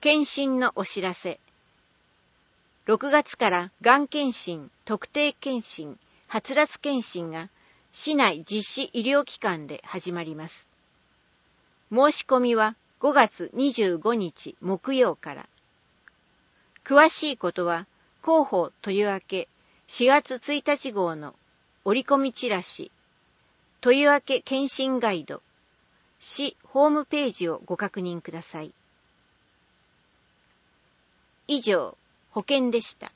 検診のお知らせ。6月からがん検診、特定検診、はつらつ検診が市内実施医療機関で始まります。申し込みは5月25日木曜から。詳しいことは広報豊明4月1日号の折り込みチラシ、豊明検診ガイド、市ホームページをご確認ください。以上、保健でした。